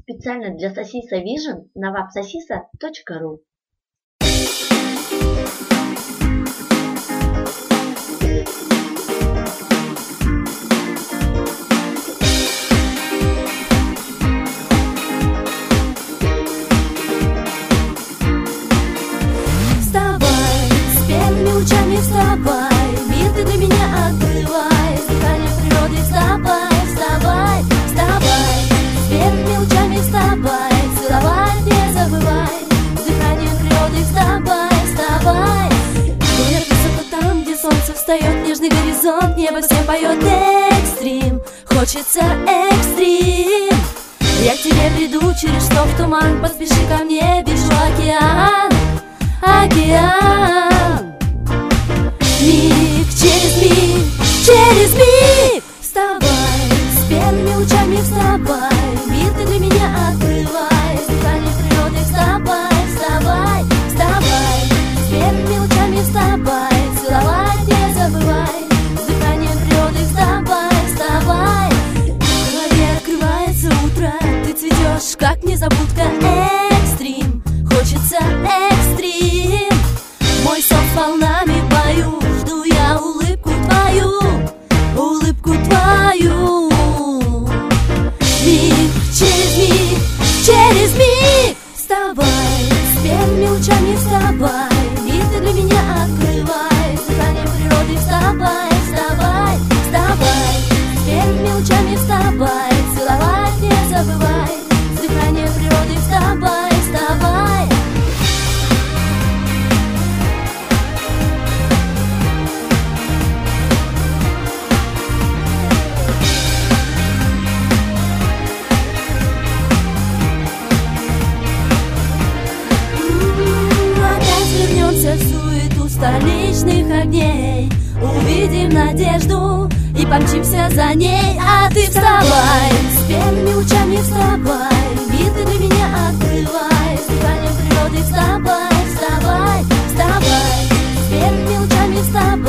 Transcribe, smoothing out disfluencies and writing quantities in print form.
Специально для Сосиса Vision на wapsosisa.ru. Лучами вставай, мир ты для меня открывай, с дыханием природы вставай, вставай, вставай, с первыми лучами вставай, целовать не забывай, с дыханием природы вставай, вставай. Вверх высоко там, где солнце встает, нежный горизонт, небо всем поет экстрим, хочется экстрим. Я к тебе приду через снов туман, поспеши ко мне, вижу океан, океан. Миг через миг, вставай, с первыми лучами вставай, мир ты для меня открывай, с дыханием природы вставай, вставай, вставай, с первыми лучами вставай, целовать не забывай, с дыханием природы вставай, вставай. В голове открывается утро, ты цветешь, как незабудка, экстрим, хочется экстрим. Мой сон с волнами в бою, жду я улыбку твою, улыбку твою. Миг через миг, вставай, с первыми лучами вставай, мир ты для меня открывай, с дыханием природы вставай, вставай, вставай, с первыми лучами вставай, целовать не забывай, с дыханием природы вставай, вставай. В суету столичных огней увидим надежду и помчимся за ней. А ты вставай, с первыми лучами вставай, мир ты для меня открывай, с дыханием природы вставай, вставай, вставай, с первыми лучами вставай.